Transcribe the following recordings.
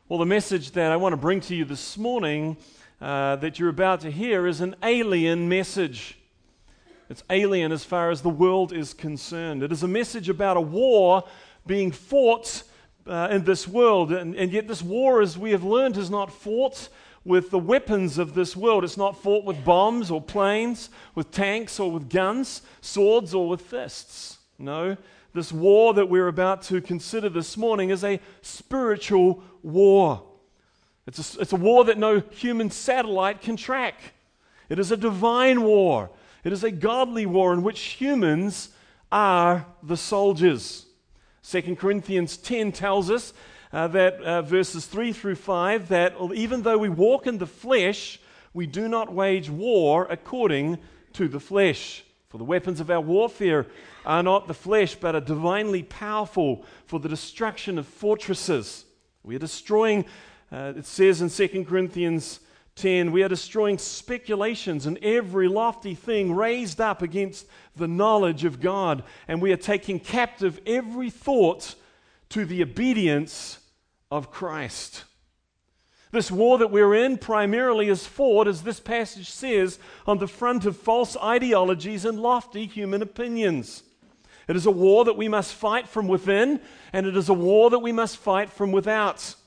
Well, the message that I want to bring to you this morning that you're about to hear is an alien message. It's alien as far as the world is concerned. It is a message about a war being fought in this world, and yet this war, as we have learned, is not fought with the weapons of this world. It's not fought with bombs or planes, with tanks or with guns, swords or with fists. No, this war that we're about to consider this morning is a spiritual war. It's a war that no human satellite can track. It is a divine war. It is a godly war in which humans are the soldiers. 2 Corinthians 10 tells us that verses 3 through 5, that even though we walk in the flesh, we do not wage war according to the flesh. For the weapons of our warfare are not the flesh, but are divinely powerful for the destruction of fortresses. We are destroying, it says in 2 Corinthians 10, we are destroying speculations and every lofty thing raised up against the knowledge of God. And we are taking captive every thought to the obedience of Christ. This war that we're in primarily is fought, as this passage says, on the front of false ideologies and lofty human opinions. It is a war that we must fight from within, and it is a war that we must fight from without.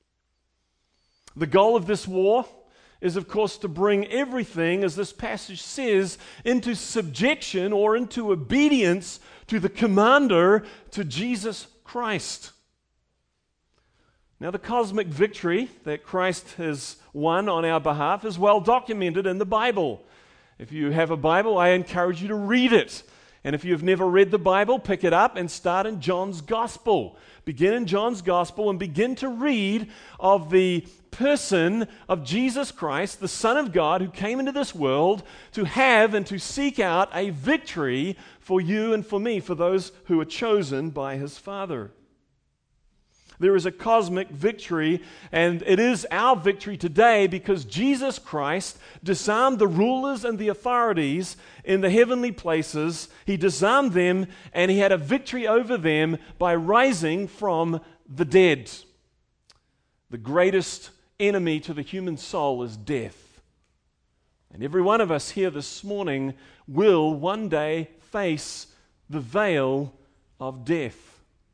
The goal of this war is, of course, to bring everything, as this passage says, into subjection or into obedience to the commander, to Jesus Christ. Now, the cosmic victory that Christ has won on our behalf is well documented in the Bible. If you have a Bible, I encourage you to read it. And if you've never read the Bible, pick it up and start in John's Gospel. Begin in John's Gospel and begin to read of the person of Jesus Christ, the Son of God, who came into this world to have and to seek out a victory for you and for me, for those who are chosen by His Father. There is a cosmic victory, and it is our victory today because Jesus Christ disarmed the rulers and the authorities in the heavenly places. He disarmed them, and He had a victory over them by rising from the dead. The greatest enemy to the human soul is death. And every one of us here this morning will one day face the veil of death.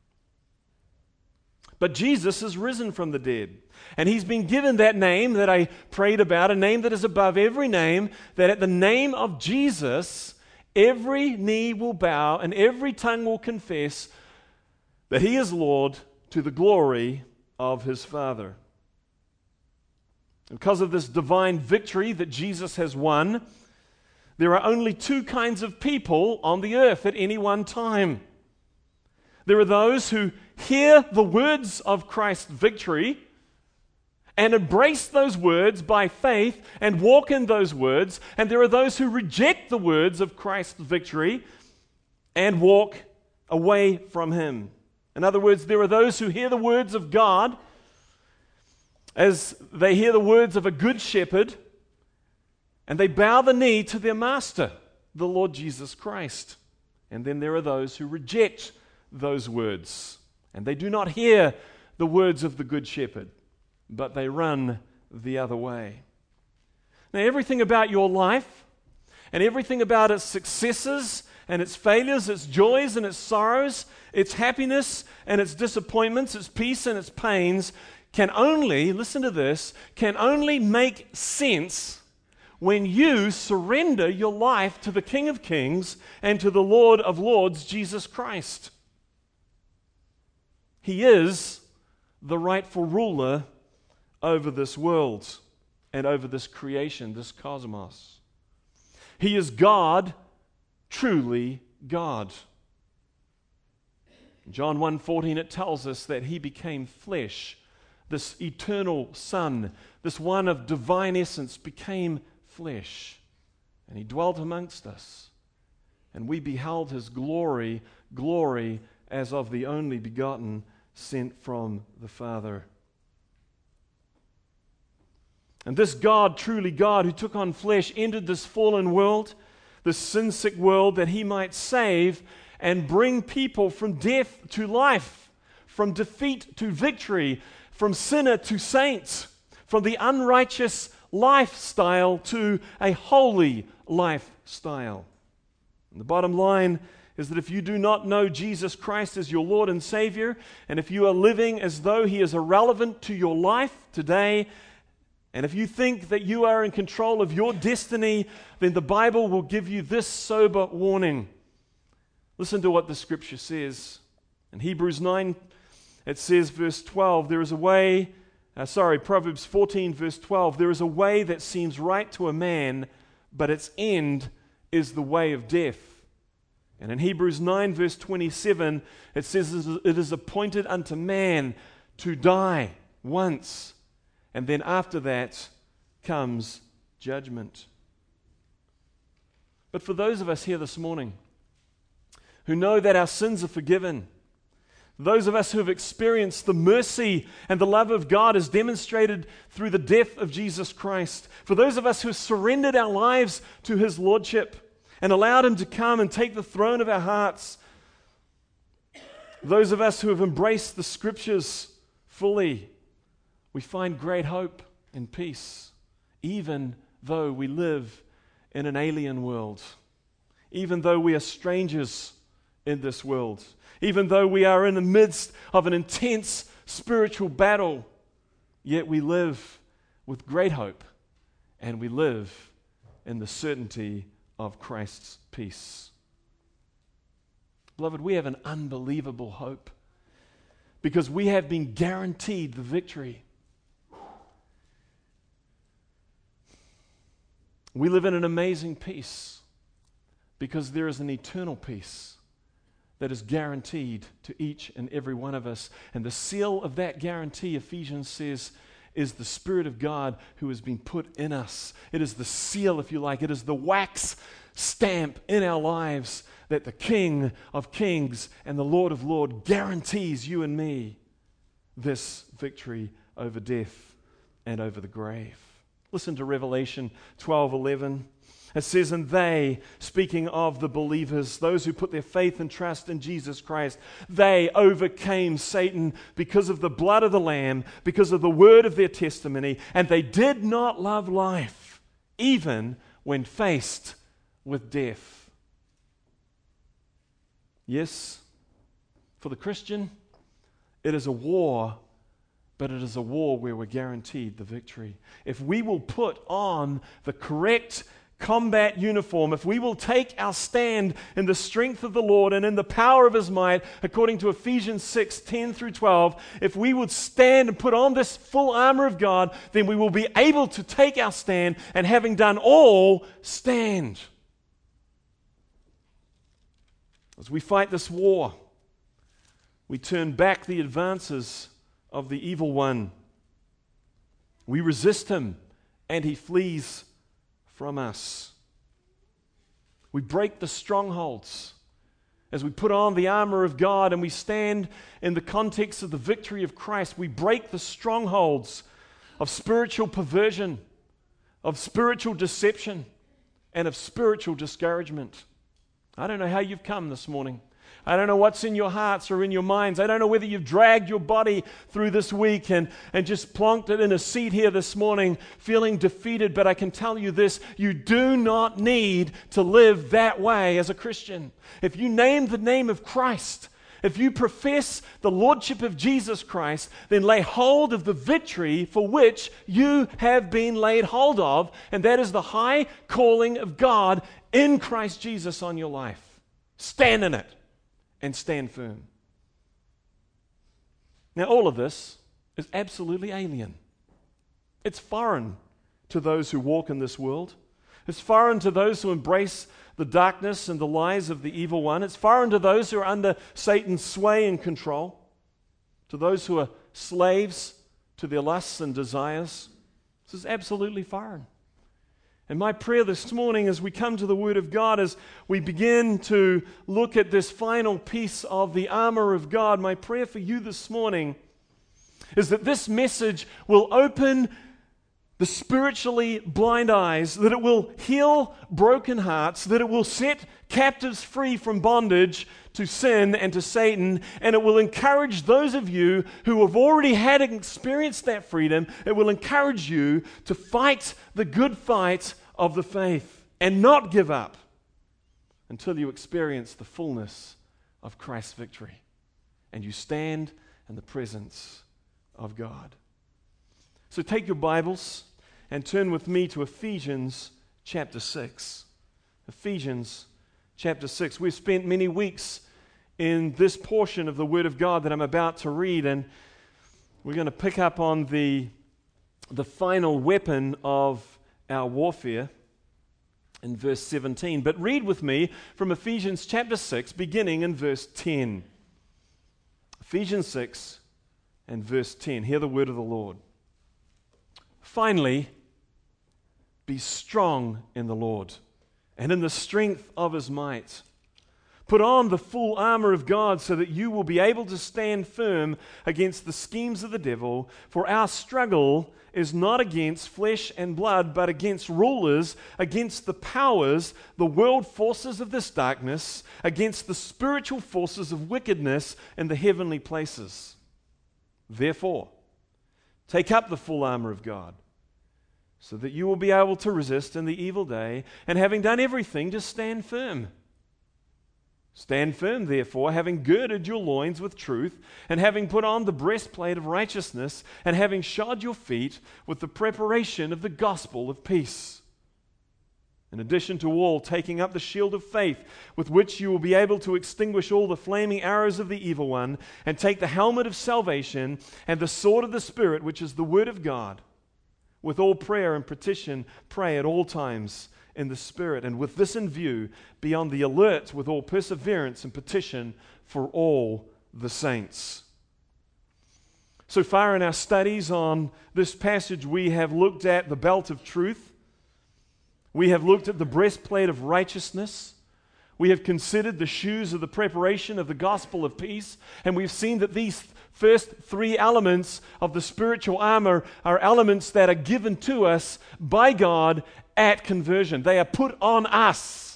But Jesus is risen from the dead. And He's been given that name that I prayed about, a name that is above every name, that at the name of Jesus, every knee will bow and every tongue will confess that He is Lord, to the glory of His Father. Because of this divine victory that Jesus has won, there are only two kinds of people on the earth at any one time. There are those who hear the words of Christ's victory and embrace those words by faith and walk in those words. And there are those who reject the words of Christ's victory and walk away from Him. In other words, there are those who hear the words of God as they hear the words of a good shepherd, and they bow the knee to their master, the Lord Jesus Christ. And then there are those who reject those words, and they do not hear the words of the good shepherd, but they run the other way. Now, everything about your life and everything about its successes and its failures, its joys and its sorrows, its happiness and its disappointments, its peace and its pains can only, listen to this, can only make sense when you surrender your life to the King of Kings and to the Lord of Lords, Jesus Christ. He is the rightful ruler over this world and over this creation, this cosmos. He is God, truly God. In John 1:14 it tells us that He became flesh. This eternal Son, this one of divine essence, became flesh, and He dwelt amongst us. And we beheld His glory as of the only begotten, sent from the Father. And this God, truly God, who took on flesh, entered this fallen world, this sin-sick world, that He might save and bring people from death to life, from defeat to victory, from sinner to saint, from the unrighteous lifestyle to a holy lifestyle. And the bottom line is that if you do not know Jesus Christ as your Lord and Savior, and if you are living as though He is irrelevant to your life today, and if you think that you are in control of your destiny, then the Bible will give you this sober warning. Listen to what the Scripture says. In Hebrews 9, it says, verse 12, Proverbs 14, verse 12, there is a way that seems right to a man, but its end is the way of death. And in Hebrews 9, verse 27, it says, it is appointed unto man to die once, and then after that comes judgment. But for those of us here this morning who know that our sins are forgiven, those of us who have experienced the mercy and the love of God as demonstrated through the death of Jesus Christ, for those of us who have surrendered our lives to His Lordship and allowed Him to come and take the throne of our hearts, those of us who have embraced the Scriptures fully, we find great hope and peace, even though we live in an alien world, even though we are strangers in this world, even though we are in the midst of an intense spiritual battle, yet we live with great hope, and we live in the certainty of Christ's peace. Beloved, we have an unbelievable hope because we have been guaranteed the victory. We live in an amazing peace because there is an eternal peace that is guaranteed to each and every one of us. And the seal of that guarantee, Ephesians says, is the Spirit of God who has been put in us. It is the seal, if you like. It is the wax stamp in our lives that the King of Kings and the Lord of Lords guarantees you and me this victory over death and over the grave. Listen to Revelation 12:11. It says, and they, speaking of the believers, those who put their faith and trust in Jesus Christ, they overcame Satan because of the blood of the Lamb, because of the word of their testimony, and they did not love life, even when faced with death. Yes, for the Christian, it is a war, but it is a war where we're guaranteed the victory. If we will put on the correct combat uniform, if we will take our stand in the strength of the Lord and in the power of His might, according to Ephesians 6:10 through 12, if we would stand and put on this full armor of God, then we will be able to take our stand, and having done all, stand. As we fight this war, we turn back the advances of the evil one. We resist him, and he flees from us. We break the strongholds as we put on the armor of God and we stand in the context of the victory of Christ. We break the strongholds of spiritual perversion, of spiritual deception, and of spiritual discouragement. I don't know how you've come this morning. I don't know what's in your hearts or in your minds. I don't know whether you've dragged your body through this week and just plonked it in a seat here this morning feeling defeated, but I can tell you this, you do not need to live that way as a Christian. If you name the name of Christ, if you profess the Lordship of Jesus Christ, then lay hold of the victory for which you have been laid hold of, and that is the high calling of God in Christ Jesus on your life. Stand in it. And stand firm. Now, all of this is absolutely alien. It's foreign to those who walk in this world. It's foreign to those who embrace the darkness and the lies of the evil one. It's foreign to those who are under Satan's sway and control, to those who are slaves to their lusts and desires. This is absolutely foreign. And my prayer this morning as we come to the Word of God, as we begin to look at this final piece of the armor of God, my prayer for you this morning is that this message will open the spiritually blind eyes, that it will heal broken hearts, that it will set captives free from bondage to sin and to Satan, and it will encourage those of you who have already had and experienced that freedom, it will encourage you to fight the good fight of the faith and not give up until you experience the fullness of Christ's victory and you stand in the presence of God. So take your Bibles and turn with me to Ephesians chapter 6. Ephesians chapter 6. We've spent many weeks in this portion of the Word of God that I'm about to read, and we're going to pick up on the final weapon of our warfare in verse 17. But read with me from Ephesians chapter 6, beginning in verse 10. Ephesians 6 and verse 10. Hear the word of the Lord. Finally, be strong in the Lord and in the strength of His might. Put on the full armor of God so that you will be able to stand firm against the schemes of the devil. For our struggle is not against flesh and blood, but against rulers, against the powers, the world forces of this darkness, against the spiritual forces of wickedness in the heavenly places. Therefore, take up the full armor of God, so that you will be able to resist in the evil day, and having done everything, to stand firm. Stand firm, therefore, having girded your loins with truth, and having put on the breastplate of righteousness, and having shod your feet with the preparation of the gospel of peace. In addition to all, taking up the shield of faith, with which you will be able to extinguish all the flaming arrows of the evil one, and take the helmet of salvation, and the sword of the Spirit, which is the word of God. With all prayer and petition, pray at all times in the Spirit, and with this in view, be on the alert with all perseverance and petition for all the saints. So far in our studies on this passage, we have looked at the belt of truth. We have looked at the breastplate of righteousness. We have considered the shoes of the preparation of the gospel of peace, and we've seen that these first three elements of the spiritual armor are elements that are given to us by God at conversion. They are put on us.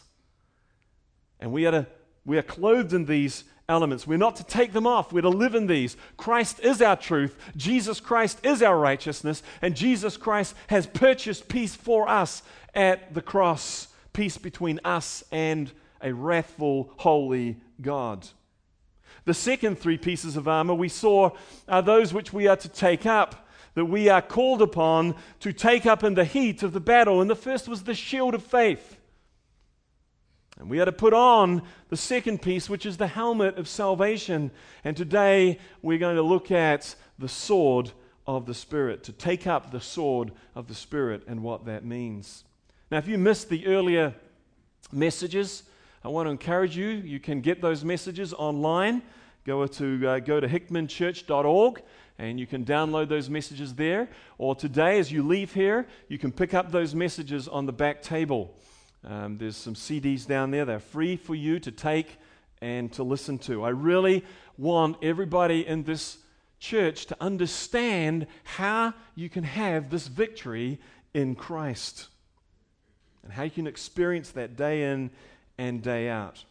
And we are clothed in these elements. We're not to take them off. We're to live in these. Christ is our truth. Jesus Christ is our righteousness. And Jesus Christ has purchased peace for us at the cross. Peace between us and a wrathful, holy God. The second three pieces of armor we saw are those which we are to take up, that we are called upon to take up in the heat of the battle. And the first was the shield of faith. And we are to put on the second piece, which is the helmet of salvation. And today we're going to look at the sword of the Spirit, to take up the sword of the Spirit and what that means. Now, if you missed the earlier messages, I want to encourage you. You can get those messages online. Go to hickmanchurch.org and you can download those messages there. Or today, as you leave here, you can pick up those messages on the back table. There's some CDs down there. They're free for you to take and to listen to. I really want everybody in this church to understand how you can have this victory in Christ and how you can experience that day in and day out.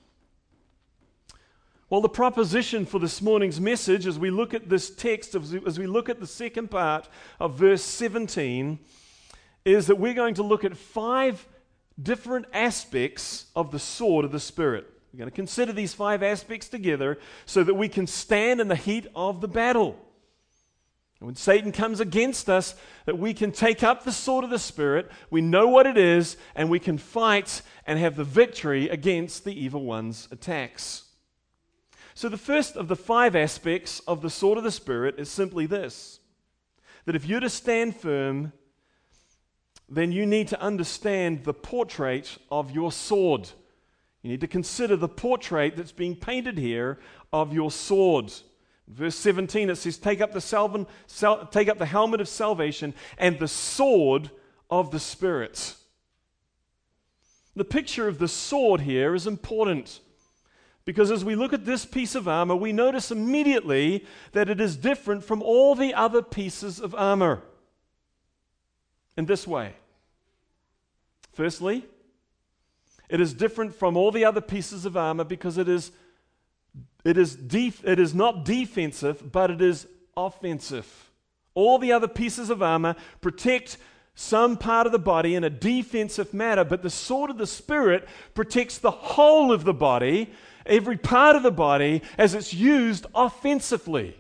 Well, the proposition for this morning's message, as we look at this text, as we look at the second part of verse 17, is that we're going to look at 5 different aspects of the sword of the Spirit. We're going to consider these 5 aspects together so that we can stand in the heat of the battle. And when Satan comes against us, that we can take up the sword of the Spirit, we know what it is, and we can fight and have the victory against the evil one's attacks. So the first of the 5 aspects of the sword of the Spirit is simply this, that if you're to stand firm, then you need to understand the portrait of your sword. You need to consider the portrait that's being painted here of your sword. Verse 17, it says, take up the helmet of salvation and the sword of the Spirit. The picture of the sword here is important because as we look at this piece of armor, we notice immediately that it is different from all the other pieces of armor in this way. Firstly, it is different from all the other pieces of armor because it is It is not defensive, but it is offensive. All the other pieces of armor protect some part of the body in a defensive manner, but the sword of the Spirit protects the whole of the body, every part of the body, as it's used offensively.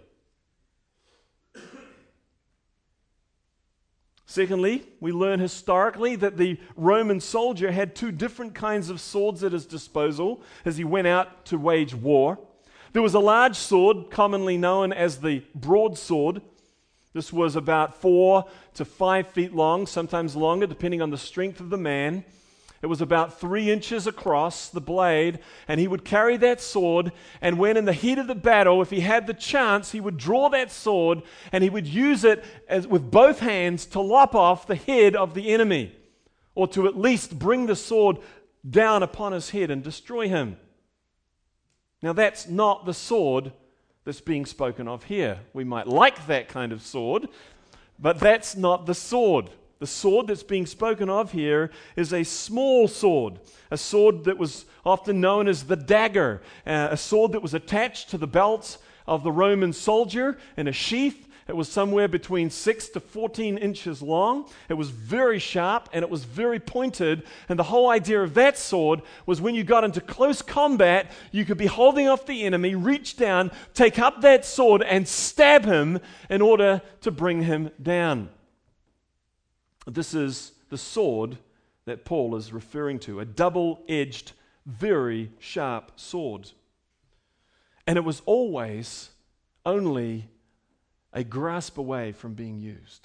Secondly, we learn historically that the Roman soldier had two different kinds of swords at his disposal as he went out to wage war. There was a large sword, commonly known as the broadsword. This was about 4 to 5 feet long, sometimes longer, depending on the strength of the man. It was about 3 inches across the blade, and he would carry that sword, and when in the heat of the battle, if he had the chance, he would draw that sword, and he would use it with both hands to lop off the head of the enemy, or to at least bring the sword down upon his head and destroy him. Now that's not the sword that's being spoken of here. We might like that kind of sword, but that's not the sword. The sword that's being spoken of here is a small sword, a sword that was often known as the dagger, a sword that was attached to the belt of the Roman soldier in a sheath. It was somewhere between 6 to 14 inches long. It was very sharp and it was very pointed. And the whole idea of that sword was when you got into close combat, you could be holding off the enemy, reach down, take up that sword and stab him in order to bring him down. This is the sword that Paul is referring to, a double-edged, very sharp sword. And it was always only a grasp away from being used.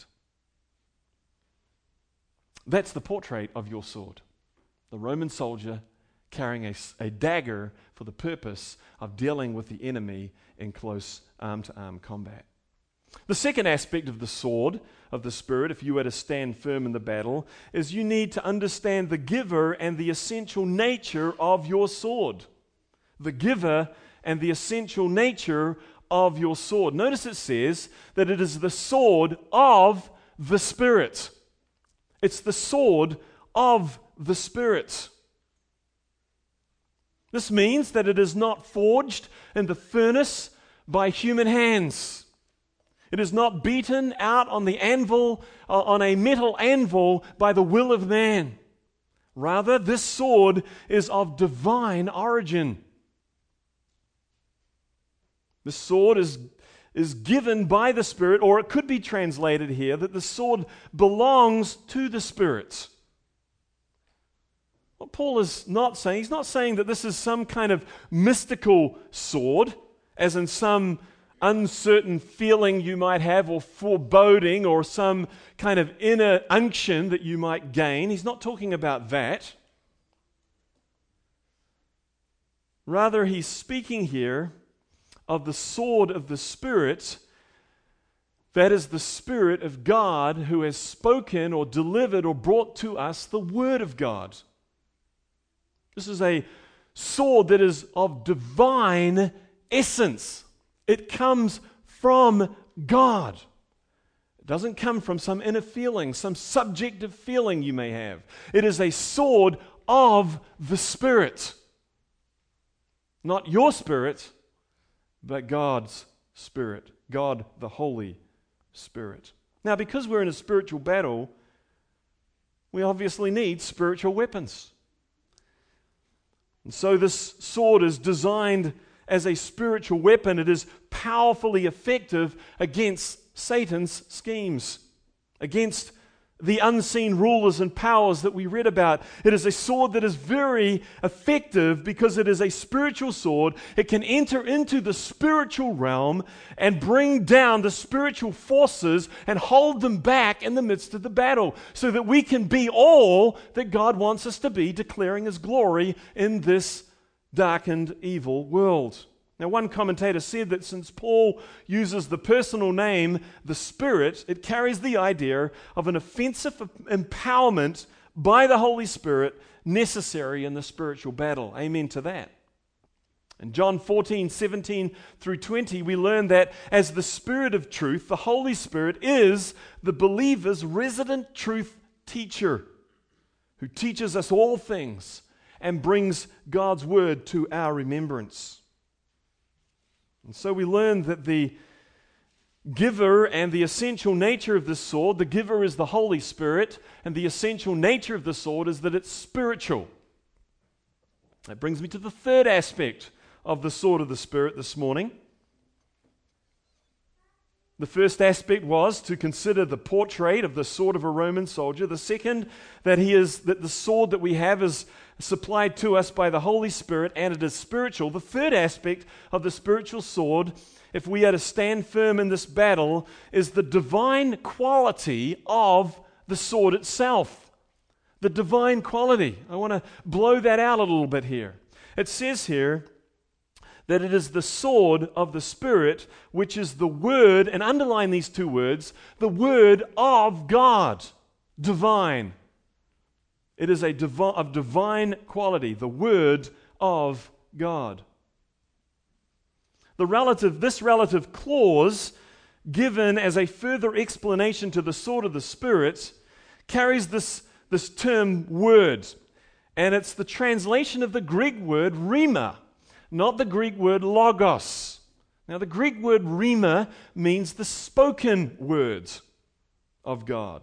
That's the portrait of your sword. The Roman soldier carrying a dagger for the purpose of dealing with the enemy in close arm-to-arm combat. The second aspect of the sword of the Spirit, if you were to stand firm in the battle, is you need to understand the giver and the essential nature of your sword. The giver and the essential nature of your sword. Notice it says that it is the sword of the Spirit. It's the sword of the Spirit. This means that it is not forged in the furnace by human hands. It is not beaten out on the anvil, on a metal anvil by the will of man. Rather, this sword is of divine origin. The sword is given by the Spirit, or it could be translated here that the sword belongs to the Spirit. What Paul is not saying, he's not saying that this is some kind of mystical sword, as in some uncertain feeling you might have, or foreboding, or some kind of inner unction that you might gain. He's not talking about that. Rather, he's speaking here of the sword of the Spirit, that is the Spirit of God who has spoken or delivered or brought to us the Word of God. This is a sword that is of divine essence. It comes from God. It doesn't come from some inner feeling, some subjective feeling you may have. It is a sword of the Spirit. Not your spirit, but God's Spirit. God, the Holy Spirit. Now, because we're in a spiritual battle, we obviously need spiritual weapons. And so this sword is designed as a spiritual weapon. It is powerfully effective against Satan's schemes, against the unseen rulers and powers that we read about. It is a sword that is very effective because it is a spiritual sword. It can enter into the spiritual realm and bring down the spiritual forces and hold them back in the midst of the battle so that we can be all that God wants us to be, declaring His glory in this darkened, evil world. Now, one commentator said that since Paul uses the personal name, the Spirit, it carries the idea of an offensive empowerment by the Holy Spirit necessary in the spiritual battle. Amen to that. In John 14:17 through 20, we learn that as the Spirit of truth, the Holy Spirit is the believer's resident truth teacher who teaches us all things and brings God's word to our remembrance. And so we learn that the giver and the essential nature of this sword, the giver is the Holy Spirit, and the essential nature of the sword is that it's spiritual. That brings me to the third aspect of the sword of the Spirit this morning. The first aspect was to consider the portrait of the sword of a Roman soldier. The second, that the sword that we have is supplied to us by the Holy Spirit and it is spiritual. The third aspect of the spiritual sword, if we are to stand firm in this battle, is the divine quality of the sword itself. The divine quality. I want to blow that out a little bit here. It says here that it is the sword of the Spirit, which is the word, and underline these two words, the word of God. Divine. It is of divine quality, the word of God. This relative clause, given as a further explanation to the sword of the Spirit, carries this term word. And it's the translation of the Greek word rhema, not the Greek word logos. Now the Greek word rhema means the spoken words of God.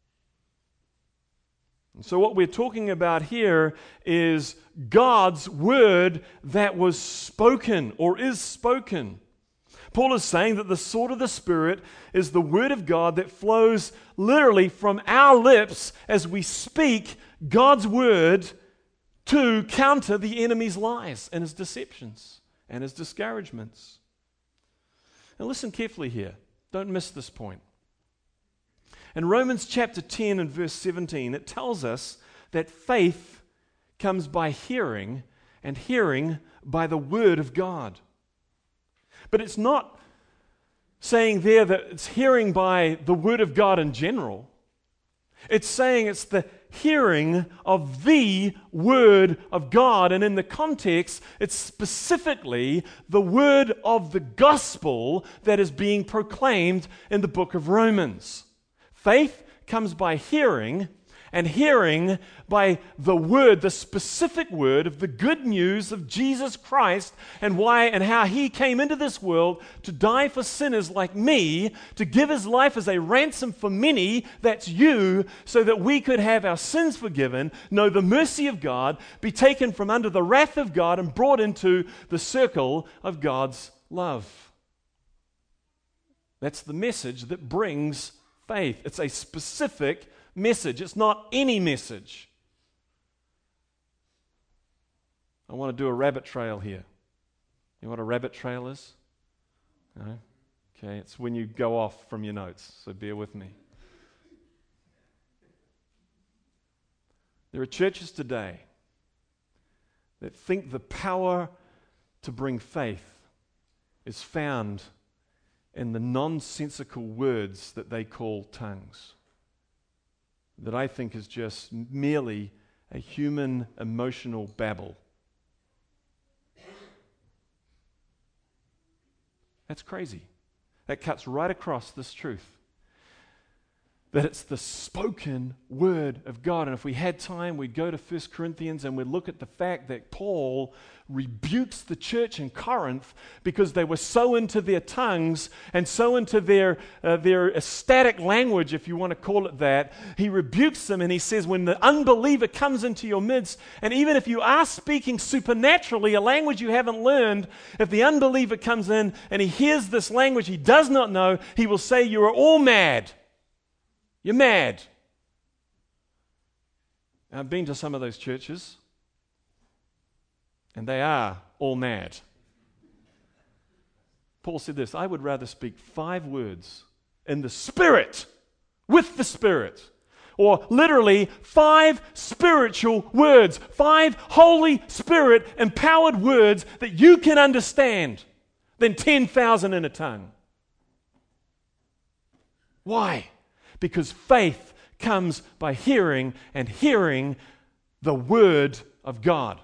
And so what we're talking about here is God's word that was spoken or is spoken. Paul is saying that the sword of the Spirit is the word of God that flows literally from our lips as we speak God's word to counter the enemy's lies and his deceptions and his discouragements. Now listen carefully here. Don't miss this point. In Romans chapter 10 and verse 17, it tells us that faith comes by hearing, and hearing by the word of God. But it's not saying there that it's hearing by the word of God in general. It's saying it's the hearing of the word of God. And in the context, it's specifically the word of the gospel that is being proclaimed in the book of Romans. Faith comes by hearing, and hearing by the word, the specific word of the good news of Jesus Christ and why and how he came into this world to die for sinners like me, to give his life as a ransom for many, that's you, so that we could have our sins forgiven, know the mercy of God, be taken from under the wrath of God and brought into the circle of God's love. That's the message that brings faith. It's a specific message. It's not any message. I want to do a rabbit trail here. You know what a rabbit trail is? No? Okay, it's when you go off from your notes, so bear with me. There are churches today that think the power to bring faith is found in the nonsensical words that they call tongues, that I think is just merely a human emotional babble. That's crazy. That cuts right across this truth. That it's the spoken word of God. And if we had time, we'd go to 1 Corinthians and we'd look at the fact that Paul rebukes the church in Corinth because they were so into their tongues and so into their ecstatic language, if you want to call it that. He rebukes them and he says, when the unbeliever comes into your midst, and even if you are speaking supernaturally a language you haven't learned, if the unbeliever comes in and he hears this language he does not know, he will say, you are all mad. You're mad. I've been to some of those churches, and they are all mad. Paul said this, I would rather speak 5 words in the Spirit, with the Spirit, or literally 5 spiritual words, 5 Holy Spirit empowered words that you can understand, than 10,000 in a tongue. Why? Because faith comes by hearing, and hearing the word of God.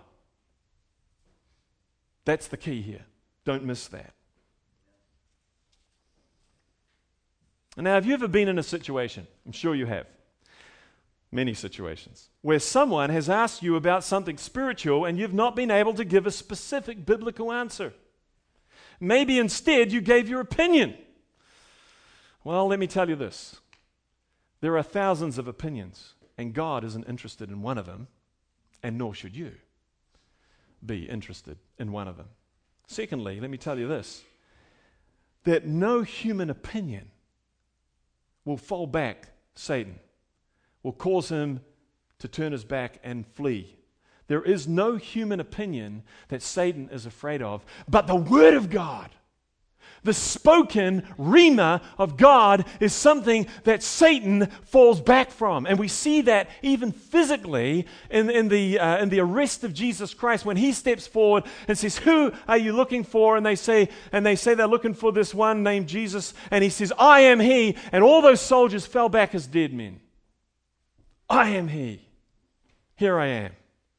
That's the key here. Don't miss that. Now, have you ever been in a situation, I'm sure you have, many situations, where someone has asked you about something spiritual and you've not been able to give a specific biblical answer? Maybe instead you gave your opinion. Well, let me tell you this. There are thousands of opinions, and God isn't interested in one of them, and nor should you be interested in one of them. Secondly, let me tell you this, that no human opinion will fall back Satan, will cause him to turn his back and flee. There is no human opinion that Satan is afraid of, but the Word of God. The spoken rhema of God is something that Satan falls back from. And we see that even physically in the arrest of Jesus Christ when he steps forward and says, "Who are you looking for?" And they say they're looking for this one named Jesus. And he says, "I am he." And all those soldiers fell back as dead men. I am he. Here I am.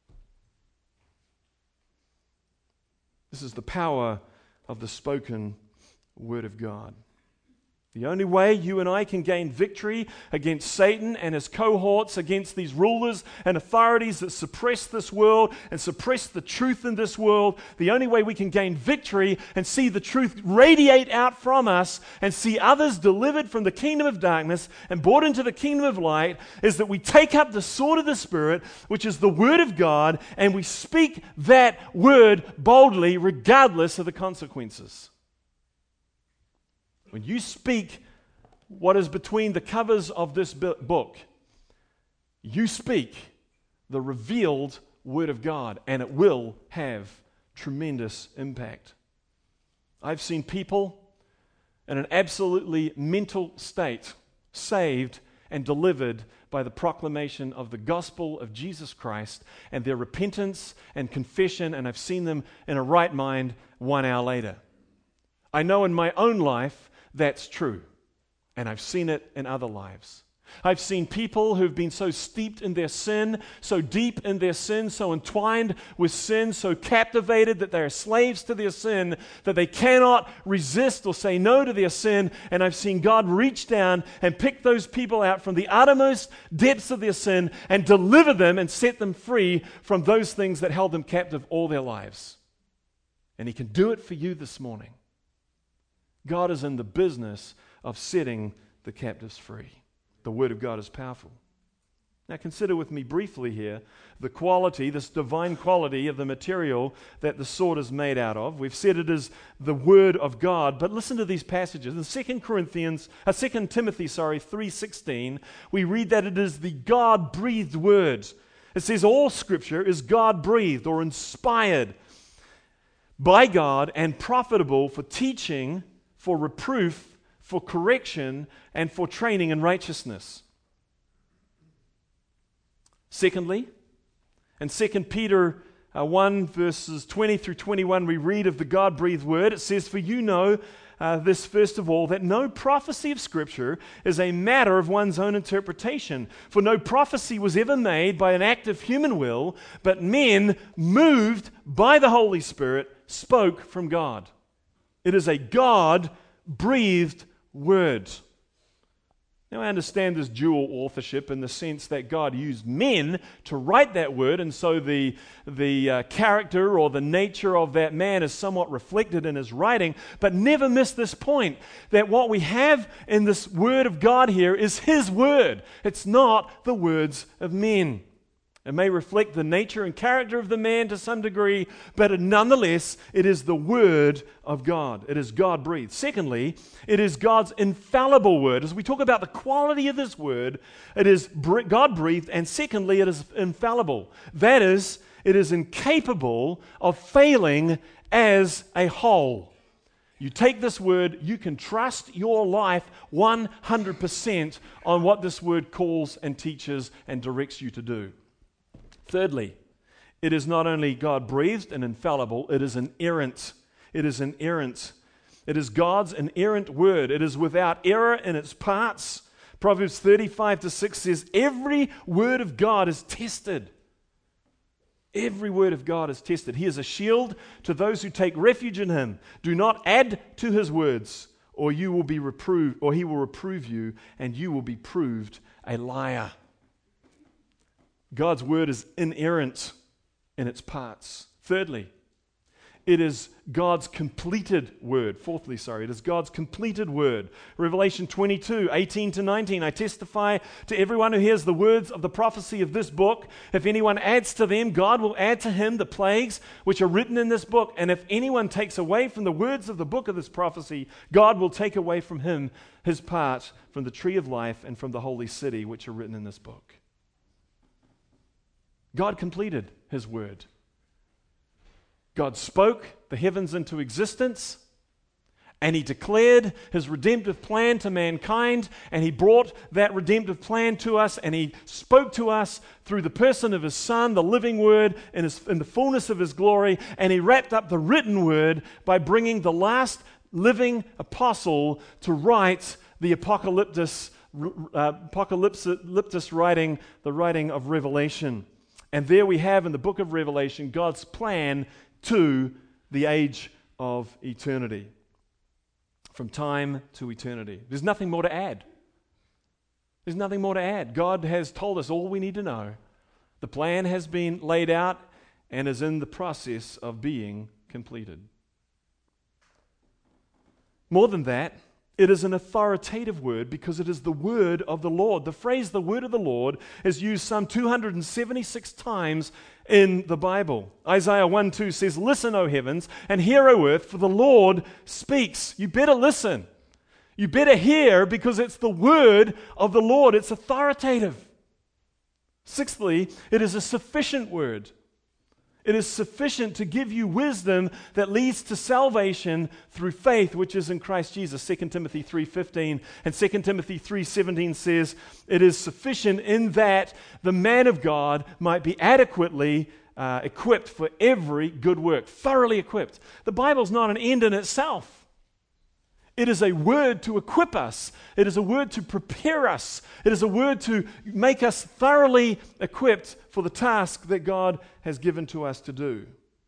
This is the power of the spoken Word of God. The only way you and I can gain victory against Satan and his cohorts, against these rulers and authorities that suppress this world and suppress the truth in this world, the only way we can gain victory and see the truth radiate out from us and see others delivered from the kingdom of darkness and brought into the kingdom of light is that we take up the sword of the Spirit, which is the Word of God, and we speak that word boldly regardless of the consequences. When you speak what is between the covers of this book, you speak the revealed Word of God, and it will have tremendous impact. I've seen people in an absolutely mental state saved and delivered by the proclamation of the gospel of Jesus Christ and their repentance and confession, and I've seen them in a right mind 1 hour later. I know in my own life that's true, and I've seen it in other lives. I've seen people who've been so steeped in their sin, so deep in their sin, so entwined with sin, so captivated that they are slaves to their sin, that they cannot resist or say no to their sin, and I've seen God reach down and pick those people out from the uttermost depths of their sin and deliver them and set them free from those things that held them captive all their lives. And He can do it for you this morning. God is in the business of setting the captives free. The Word of God is powerful. Now consider with me briefly here the quality, this divine quality of the material that the sword is made out of. We've said it is the Word of God, but listen to these passages. In 2 Timothy 3:16, we read that it is the God-breathed Word. It says all Scripture is God-breathed or inspired by God and profitable for teaching, for reproof, for correction, and for training in righteousness. Secondly, in 2 Peter 1 verses 20 through 21, we read of the God-breathed Word. It says, "For you know this first of all, that no prophecy of Scripture is a matter of one's own interpretation. For no prophecy was ever made by an act of human will, but men, moved by the Holy Spirit, spoke from God." It is a God-breathed Word. Now I understand this dual authorship in the sense that God used men to write that word, and so the character or the nature of that man is somewhat reflected in his writing, but never miss this point, that what we have in this Word of God here is His Word. It's not the words of men. It may reflect the nature and character of the man to some degree, but nonetheless, it is the Word of God. It is God-breathed. Secondly, it is God's infallible Word. As we talk about the quality of this Word, it is God-breathed, and secondly, it is infallible. That is, it is incapable of failing as a whole. You take this Word, you can trust your life 100% on what this Word calls and teaches and directs you to do. Thirdly, it is not only God-breathed and infallible, it is inerrant. It is inerrant. It is God's inerrant Word. It is without error in its parts. Proverbs 35:6 says, "Every word of God is tested." Every word of God is tested. He is a shield to those who take refuge in Him. Do not add to His words, or you will be reproved, or He will reprove you, and you will be proved a liar. God's Word is inerrant in its parts. Thirdly, it is God's completed word. Fourthly, it is God's completed word. Revelation 22, 18 to 19. I testify to everyone who hears the words of the prophecy of this book. If anyone adds to them, God will add to him the plagues which are written in this book. And if anyone takes away from the words of the book of this prophecy, God will take away from him his part from the tree of life and from the holy city which are written in this book. God completed his word. God spoke the heavens into existence, and he declared his redemptive plan to mankind, and he brought that redemptive plan to us, and he spoke to us through the person of his Son, the living word, in the fullness of his glory, and he wrapped up the written word by bringing the last living apostle to write the apocalyptus writing, the writing of Revelation. And there we have in the book of Revelation God's plan to the age of eternity. From time to eternity. There's nothing more to add. There's nothing more to add. God has told us all we need to know. The plan has been laid out and is in the process of being completed. More than that, it is an authoritative word because it is the word of the Lord. The phrase, the word of the Lord, is used some 276 times in the Bible. Isaiah 1:2 says, "Listen, O heavens, and hear, O earth, for the Lord speaks." You better listen. You better hear because it's the word of the Lord. It's authoritative. Sixthly, it is a sufficient word. It is sufficient to give you wisdom that leads to salvation through faith, which is in Christ Jesus. 2 Timothy 3:15 and 2 Timothy 3:17 says, it is sufficient in that the man of God might be adequately equipped for every good work, thoroughly equipped. The Bible's not an end in itself. It is a word to equip us. It is a word to prepare us. It is a word to make us thoroughly equipped for the task that God has given to us to do.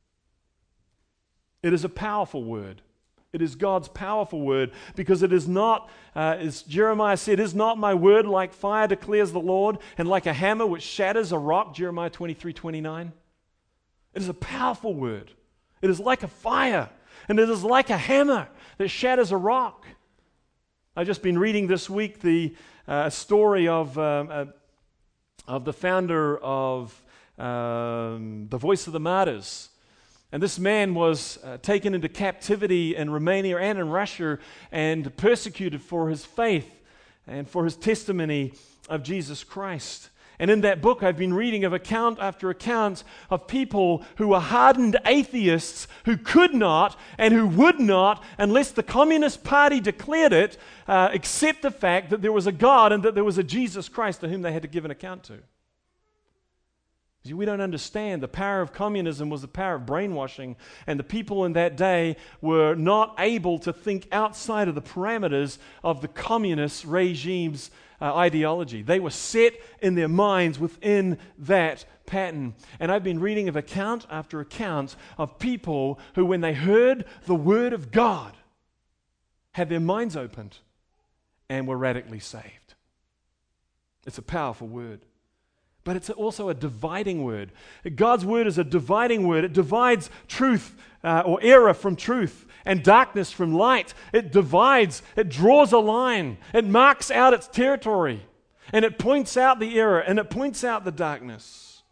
It is a powerful word. It is God's powerful word because it is not, as Jeremiah said, "Is not my word like fire, declares the Lord, and like a hammer which shatters a rock," Jeremiah 23:29. It is a powerful word. It is like a fire, and it is like a hammer that shatters a rock. I've just been reading this week the story of the founder of the Voice of the Martyrs. And this man was taken into captivity in Romania and in Russia and persecuted for his faith and for his testimony of Jesus Christ. And in that book, I've been reading of account after account of people who were hardened atheists who could not and who would not, unless the Communist Party declared it, accept the fact that there was a God and that there was a Jesus Christ to whom they had to give an account to. See, we don't understand. The power of communism was the power of brainwashing, and the people in that day were not able to think outside of the parameters of the communist regime's ideology. They were set in their minds within that pattern. And I've been reading of account after account of people who, when they heard the word of God, had their minds opened and were radically saved. It's a powerful word. But it's also a dividing word. God's word is a dividing word. It divides truth or error from truth and darkness from light. It divides, it draws a line, it marks out its territory, and it points out the error and it points out the darkness.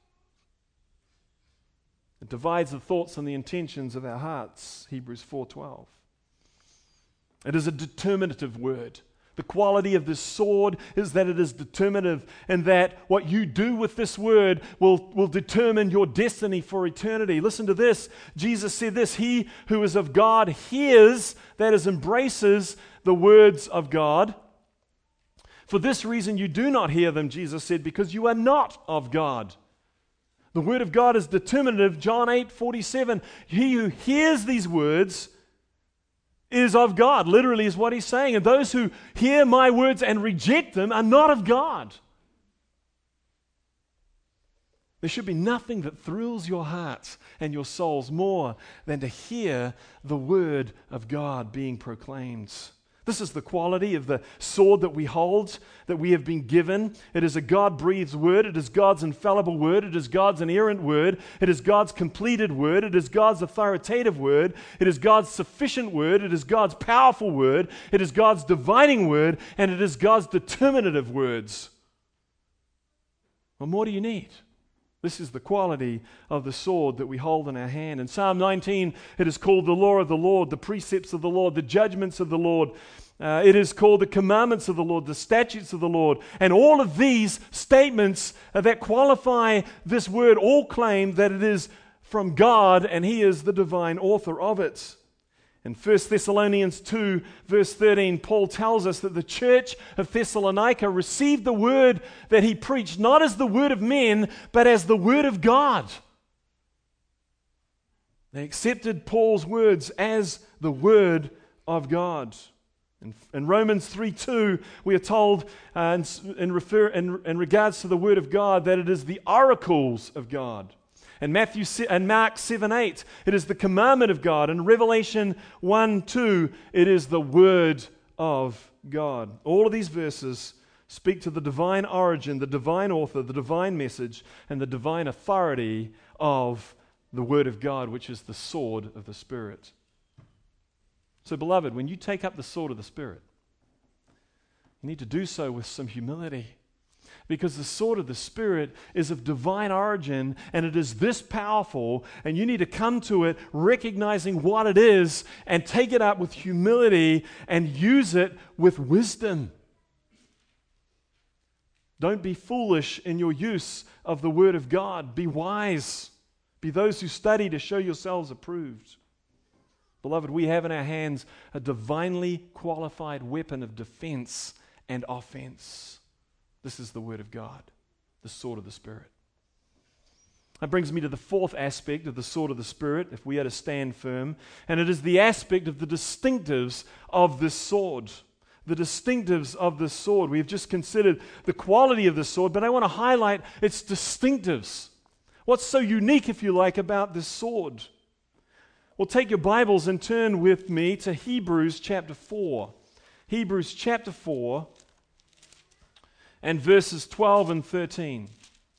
It divides the thoughts and the intentions of our hearts, Hebrews 4:12. It is a determinative word. The quality of this sword is that it is determinative, and that what you do with this word will determine your destiny for eternity. Listen to this. Jesus said this, "He who is of God hears," that is, embraces the words of God. "For this reason you do not hear them," Jesus said, "because you are not of God." The word of God is determinative. John 8:47, "He who hears these words is of God," literally is what he's saying. "And those who hear my words and reject them are not of God." There should be nothing that thrills your hearts and your souls more than to hear the word of God being proclaimed. This is the quality of the sword that we hold, that we have been given. It is a God-breathed word. It is God's infallible word. It is God's inerrant word. It is God's completed word. It is God's authoritative word. It is God's sufficient word. It is God's powerful word. It is God's divining word. And it is God's determinative words. What more do you need? This is the quality of the sword that we hold in our hand. In Psalm 19, it is called the law of the Lord, the precepts of the Lord, the judgments of the Lord. It is called the commandments of the Lord, the statutes of the Lord. And all of these statements that qualify this word all claim that it is from God and He is the divine author of it. In 1 Thessalonians 2, verse 13, Paul tells us that the church of Thessalonica received the word that he preached not as the word of men, but as the word of God. They accepted Paul's words as the word of God. In Romans 3:2, we are told in regards to the word of God that it is the oracles of God. And Mark 7:8, it is the commandment of God. In Revelation 1:2, it is the word of God. All of these verses speak to the divine origin, the divine author, the divine message, and the divine authority of the word of God, which is the sword of the Spirit. So, beloved, when you take up the sword of the Spirit, you need to do so with some humility. Because the sword of the Spirit is of divine origin, and it is this powerful, and you need to come to it recognizing what it is and take it up with humility and use it with wisdom. Don't be foolish in your use of the Word of God. Be wise. Be those who study to show yourselves approved. Beloved, we have in our hands a divinely qualified weapon of defense and offense. This is the Word of God, the sword of the Spirit. That brings me to the fourth aspect of the sword of the Spirit, if we are to stand firm, and it is the aspect of the distinctives of this sword. The distinctives of this sword. We have just considered the quality of the sword, but I want to highlight its distinctives. What's so unique, if you like, about this sword? Well, take your Bibles and turn with me to Hebrews chapter 4. Hebrews chapter 4. And verses 12 and 13.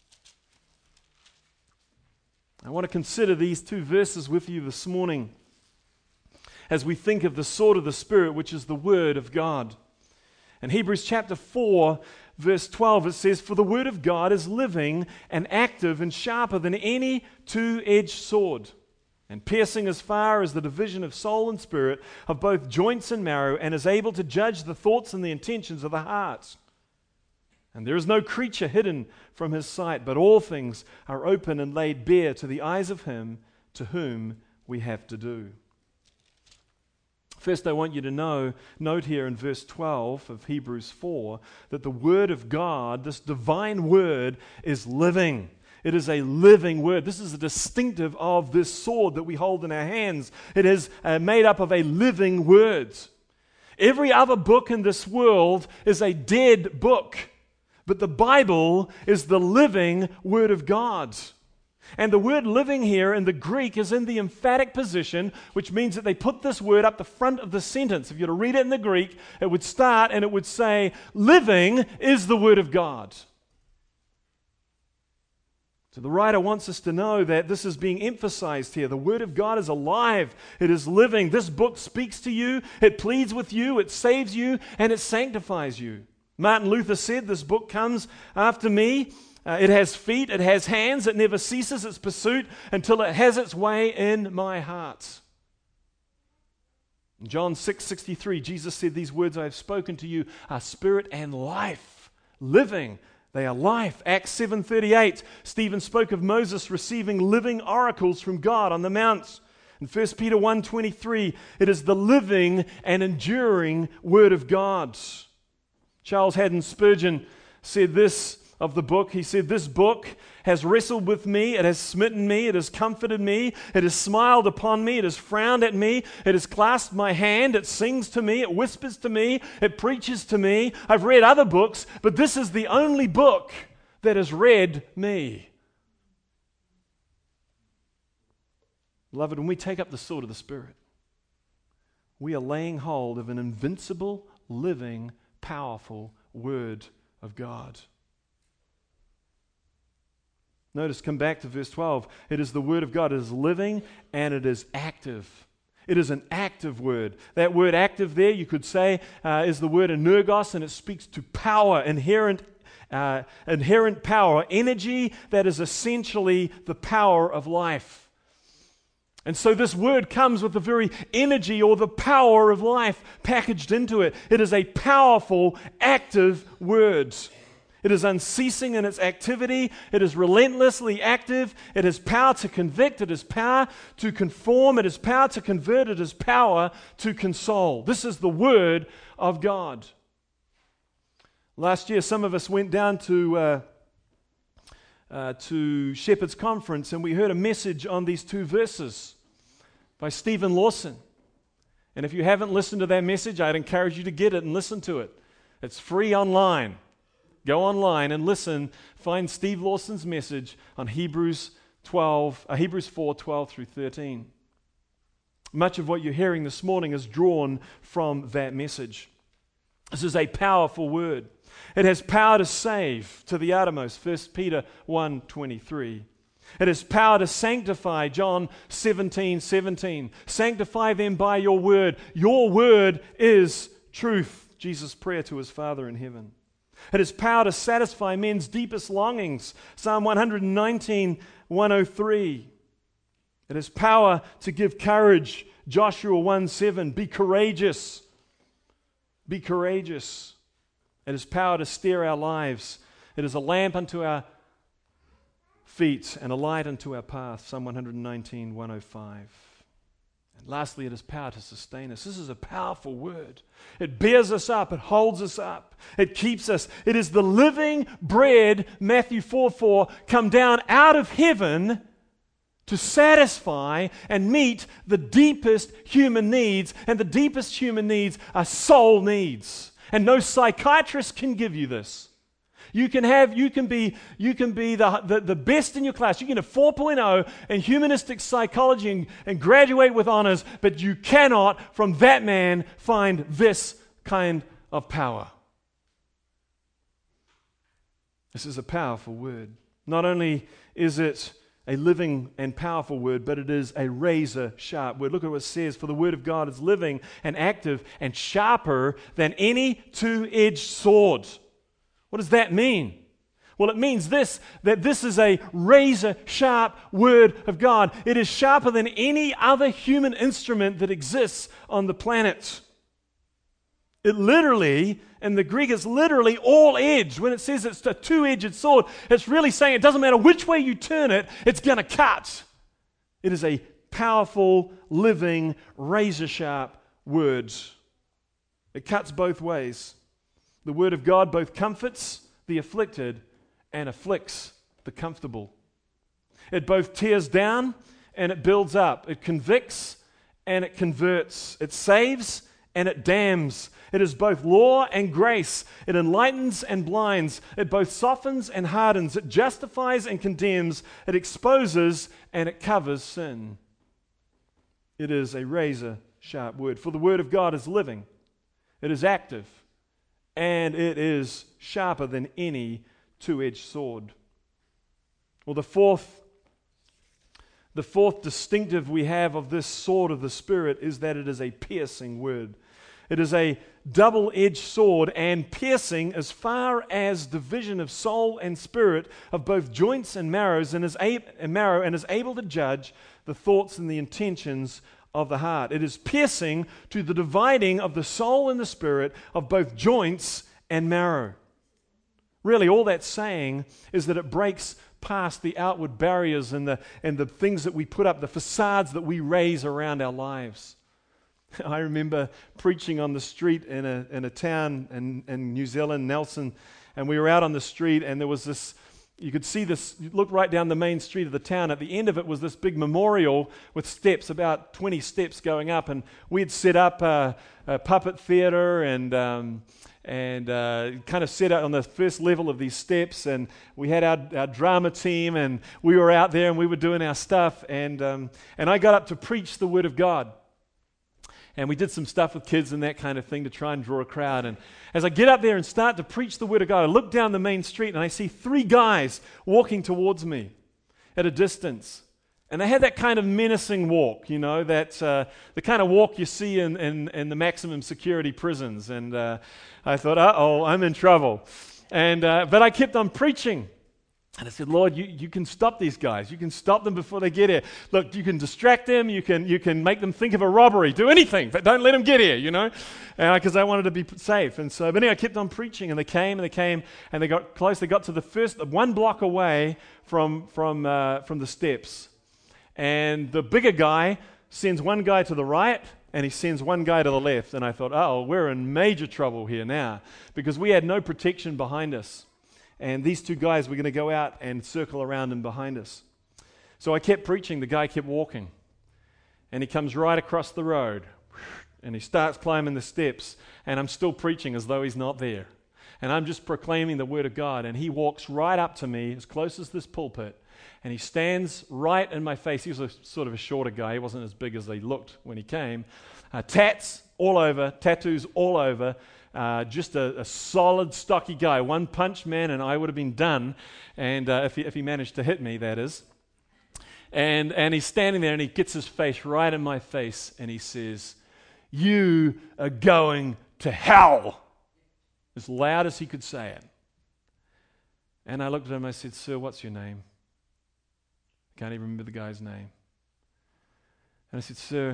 I want to consider these two verses with you this morning as we think of the sword of the Spirit, which is the Word of God. In Hebrews chapter 4, verse 12, it says, "For the Word of God is living and active and sharper than any two-edged sword, and piercing as far as the division of soul and spirit, of both joints and marrow, and is able to judge the thoughts and the intentions of the heart. And there is no creature hidden from His sight, but all things are open and laid bare to the eyes of Him to whom we have to do." First, I want you to note here in verse 12 of Hebrews 4, that the Word of God, this divine Word, is living. It is a living Word. This is a distinctive of this sword that we hold in our hands. It is made up of a living Word. Every other book in this world is a dead book. But the Bible is the living Word of God. And the word living here in the Greek is in the emphatic position, which means that they put this word up the front of the sentence. If you were to read it in the Greek, it would start and it would say, "Living is the Word of God." So the writer wants us to know that this is being emphasized here. The Word of God is alive. It is living. This book speaks to you. It pleads with you. It saves you. And it sanctifies you. Martin Luther said, "This book comes after me. It has feet, it has hands, it never ceases its pursuit until it has its way in my heart." In John 6:63, Jesus said, "These words I have spoken to you are spirit and life." Living, they are life. Acts 7:38, Stephen spoke of Moses receiving living oracles from God on the mount. In 1 Peter 1:23, it is the living and enduring Word of God. Charles Haddon Spurgeon said this of the book. He said, "This book has wrestled with me, it has smitten me, it has comforted me, it has smiled upon me, it has frowned at me, it has clasped my hand, it sings to me, it whispers to me, it preaches to me. I've read other books, but this is the only book that has read me." Beloved, when we take up the sword of the Spirit, we are laying hold of an invincible, living, powerful Word of God. Notice, come back to verse 12. It is the Word of God. It is living and it is active. It is an active word. That word active there, you could say, is the word energos, and it speaks to power, inherent power, energy that is essentially the power of life. And so this word comes with the very energy or the power of life packaged into it. It is a powerful, active word. It is unceasing in its activity. It is relentlessly active. It has power to convict. It has power to conform. It has power to convert. It has power to console. This is the Word of God. Last year, some of us went down to Shepherd's Conference, and we heard a message on these two verses by Stephen Lawson. And if you haven't listened to that message, I'd encourage you to get it and listen to it. It's free online. Go online and listen. Find Steve Lawson's message on Hebrews 4, 12 through 13. Much of what you're hearing this morning is drawn from that message. This is a powerful word. It has power to save to the uttermost, 1 Peter 1:23. It has power to sanctify, John 17:17. Sanctify them by your word. Your word is truth, Jesus' prayer to his Father in heaven. It has power to satisfy men's deepest longings, Psalm 119:103. It has power to give courage, Joshua 1:7. Be courageous. Be courageous. It has power to steer our lives. It is a lamp unto our feet and a light unto our path, Psalm 119:105. And lastly, it has power to sustain us. This is a powerful word. It bears us up. It holds us up. It keeps us. It is the living bread, Matthew 4:4, come down out of heaven to satisfy and meet the deepest human needs. And the deepest human needs are soul needs. And no psychiatrist can give you this. You can be the best in your class. You can have 4.0 in humanistic psychology and graduate with honors, but you cannot, from that man, find this kind of power. This is a powerful word. Not only is it a living and powerful word, but it is a razor-sharp word. Look at what it says. For the word of God is living and active and sharper than any two-edged sword. What does that mean? Well, it means that this is a razor-sharp word of God. It is sharper than any other human instrument that exists on the planet. It literally, in the Greek, it's literally all-edged. When it says it's a two-edged sword, it's really saying it doesn't matter which way you turn it, it's going to cut. It is a powerful, living, razor-sharp word. It cuts both ways. The word of God both comforts the afflicted and afflicts the comfortable. It both tears down and it builds up. It convicts and it converts. It saves and it damns. It is both law and grace. It enlightens and blinds. It both softens and hardens. It justifies and condemns. It exposes and it covers sin. It is a razor-sharp word. For the word of God is living. It is active. And it is sharper than any two-edged sword. Well, the fourth distinctive we have of this sword of the Spirit is that it is a piercing word. It is a double-edged sword and piercing as far as division of soul and spirit, of both joints and marrow, and is able to judge the thoughts and the intentions of the heart. It is piercing to the dividing of the soul and the spirit, of both joints and marrow. Really, all that's saying is that it breaks past the outward barriers and the things that we put up, the facades that we raise around our lives. I remember preaching on the street in a town in New Zealand, Nelson, and we were out on the street, and there was this. You could see this, you look right down the main street of the town. At the end of it was this big memorial with steps, about 20 steps going up. And we had set up a puppet theater and kind of set up on the first level of these steps. And we had our drama team, and we were out there and we were doing our stuff. And I got up to preach the Word of God. And we did some stuff with kids and that kind of thing to try and draw a crowd. And as I get up there and start to preach the Word of God, I look down the main street and I see 3 guys walking towards me at a distance. And they had that kind of menacing walk, you know, that the kind of walk you see in the maximum security prisons. And I thought, uh-oh, I'm in trouble. And but I kept on preaching. And I said, Lord, you can stop these guys. You can stop them before they get here. Look, you can distract them. You can make them think of a robbery. Do anything, but don't let them get here, you know, because I wanted to be safe. And so, but anyway, I kept on preaching, and they came, and they got close. They got to the first 1 block away from the steps. And the bigger guy sends 1 guy to the right, and he sends 1 guy to the left. And I thought, oh, we're in major trouble here now, because we had no protection behind us. And these 2 guys were going to go out and circle around and behind us. So I kept preaching. The guy kept walking. And he comes right across the road. And he starts climbing the steps. And I'm still preaching as though he's not there. And I'm just proclaiming the Word of God. And he walks right up to me, as close as this pulpit. And he stands right in my face. He was sort of a shorter guy. He wasn't as big as he looked when he came. Tattoos all over. Just a solid, stocky guy. 1 punch, man, and I would have been done. And if he managed to hit me, that is. And he's standing there, and he gets his face right in my face, and he says, "You are going to hell," as loud as he could say it. And I looked at him. I said, "Sir, what's your name?" I can't even remember the guy's name. And I said, "Sir,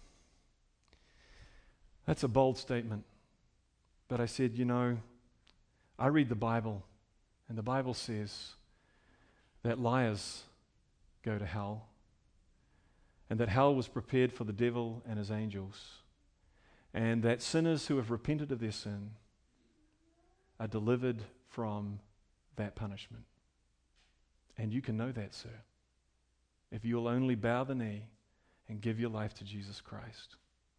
that's a bold statement." But I said, you know, I read the Bible, and the Bible says that liars go to hell, and that hell was prepared for the devil and his angels, and that sinners who have repented of their sin are delivered from that punishment. And you can know that, sir, if you will only bow the knee and give your life to Jesus Christ.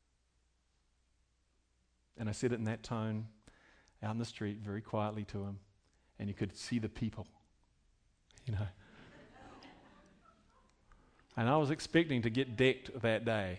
And I said it in that tone out in the street very quietly to him, and you could see the people, you know. And I was expecting to get decked that day.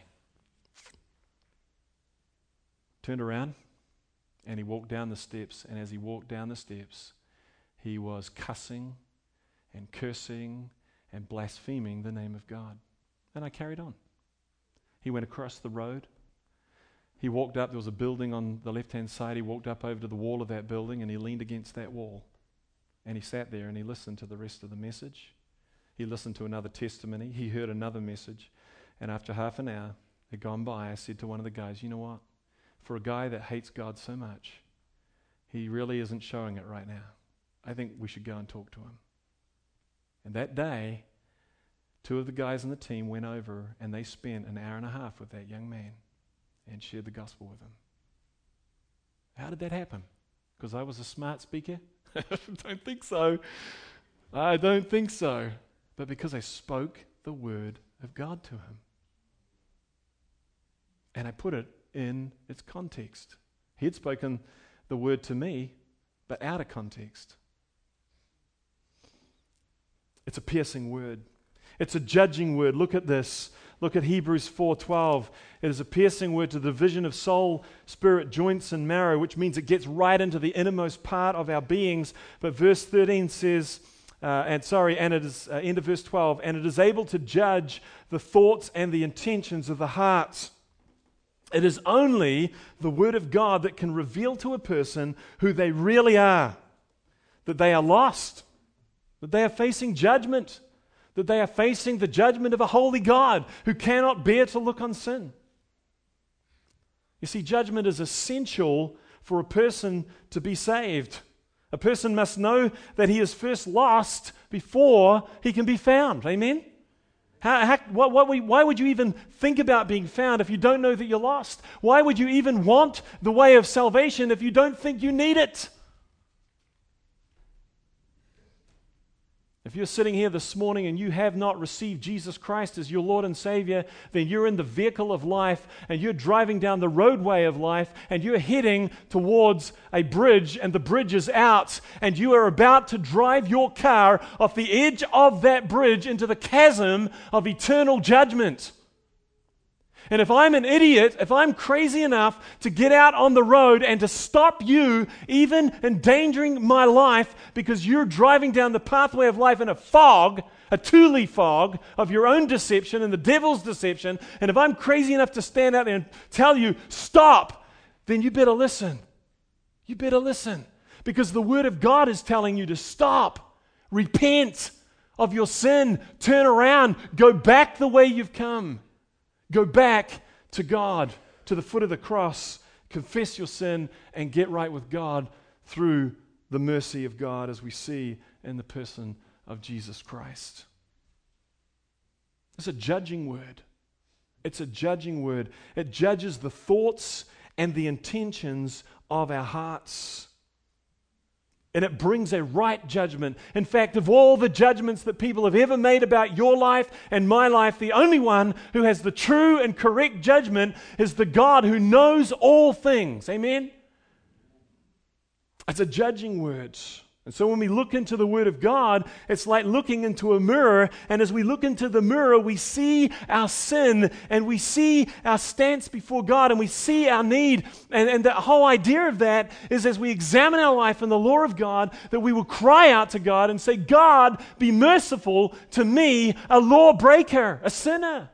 Turned around, and he walked down the steps, and as he walked down the steps, he was cussing and cursing and blaspheming the name of God. And I carried on. He went across the road. He walked up, there was a building on the left-hand side. He walked up over to the wall of that building, and he leaned against that wall. And he sat there, and he listened to the rest of the message. He listened to another testimony. He heard another message. And after half an hour had gone by, I said to one of the guys, you know what? For a guy that hates God so much, he really isn't showing it right now. I think we should go and talk to him. And that day, 2 of the guys on the team went over, and they spent an hour and a half with that young man and shared the gospel with him. How did that happen? Because I was a smart speaker? I don't think so. I don't think so. But because I spoke the word of God to him. And I put it in its context. He had spoken the word to me, but out of context. It's a piercing word. It's a judging word. Look at this. Look at Hebrews 4:12. It is a piercing word to the division of soul, spirit, joints, and marrow, which means it gets right into the innermost part of our beings. But verse 13 says, and it is end of verse 12, and it is able to judge the thoughts and the intentions of the heart. It is only the word of God that can reveal to a person who they really are, that they are lost, that they are facing judgment, that they are facing the judgment of a holy God who cannot bear to look on sin. You see, judgment is essential for a person to be saved. A person must know that he is first lost before he can be found. Amen? Why would you even think about being found if you don't know that you're lost? Why would you even want the way of salvation if you don't think you need it? If you're sitting here this morning and you have not received Jesus Christ as your Lord and Savior, then you're in the vehicle of life and you're driving down the roadway of life and you're heading towards a bridge and the bridge is out and you are about to drive your car off the edge of that bridge into the chasm of eternal judgment. And if I'm an idiot, if I'm crazy enough to get out on the road and to stop you, even endangering my life because you're driving down the pathway of life in a fog, a Thule fog of your own deception and the devil's deception, and if I'm crazy enough to stand out there and tell you, stop, then you better listen. You better listen. Because the Word of God is telling you to stop, repent of your sin, turn around, go back the way you've come. Go back to God, to the foot of the cross, confess your sin, and get right with God through the mercy of God as we see in the person of Jesus Christ. It's a judging word. It's a judging word. It judges the thoughts and the intentions of our hearts. And it brings a right judgment. In fact, of all the judgments that people have ever made about your life and my life, the only one who has the true and correct judgment is the God who knows all things. Amen? It's a judging word. And so when we look into the Word of God, it's like looking into a mirror, and as we look into the mirror, we see our sin, and we see our stance before God, and we see our need. And the whole idea of that is as we examine our life in the law of God, that we will cry out to God and say, God, be merciful to me, a lawbreaker, a sinner.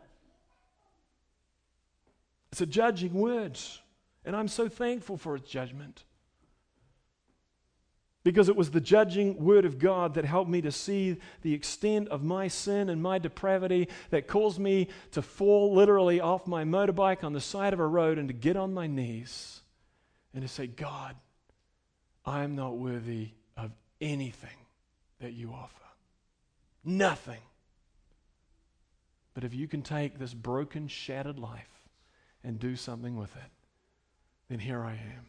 It's a judging word, and I'm so thankful for its judgment. Because it was the judging Word of God that helped me to see the extent of my sin and my depravity that caused me to fall literally off my motorbike on the side of a road and to get on my knees and to say, God, I am not worthy of anything that you offer. Nothing. But if you can take this broken, shattered life and do something with it, then here I am.